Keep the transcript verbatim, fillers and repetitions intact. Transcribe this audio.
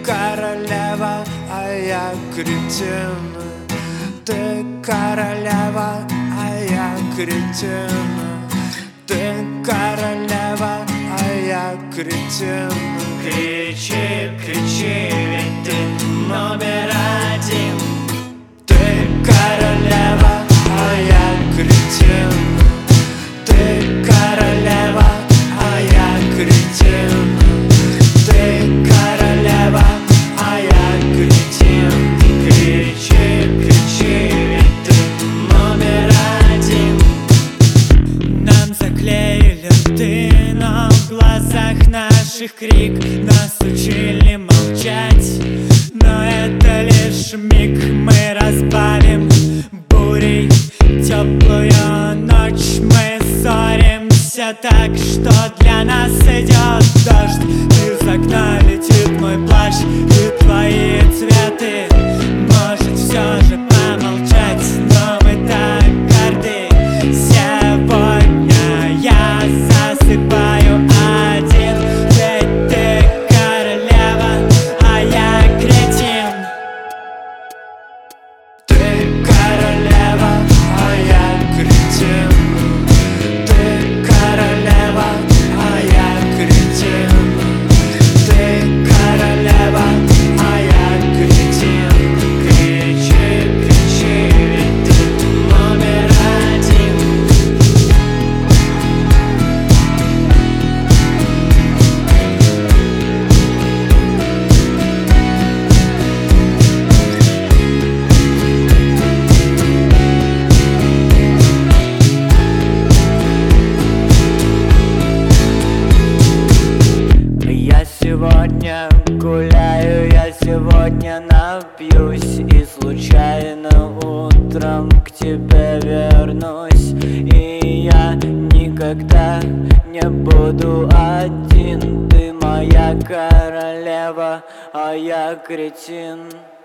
королева, а я кретин. Ты королева, а я кретин. Ты королева, а я кретин. Кричи, кричи, ведь ты номер один. Ты королева, а я кретин. Ты королева, а я кретин. Ты королева, а я кретин. Кричи, кричи, ведь ты номер один. Нам заклеили рты, но в глазах наших крик. Нас учили молчать, но это лишь миг. Мы разбавим бурей теплую ночь. Мы ссоримся так, что для нас идет дождь. Из окна летит мой плащ и твои цветы. Может все же помолчать, но мы так горды. Сегодня я засыпаю один. Ведь ты королева, а я кретин. Ты королева, а я кретин. Ты королева, а я кретин. Ты королева, а я кретин. Кричи, кричи, ведь ты номер один. Я сегодня гуляю, я сегодня напьюсь и случайно утром к тебе вернусь. И я никогда не буду один. Ты моя королева, а я кретин.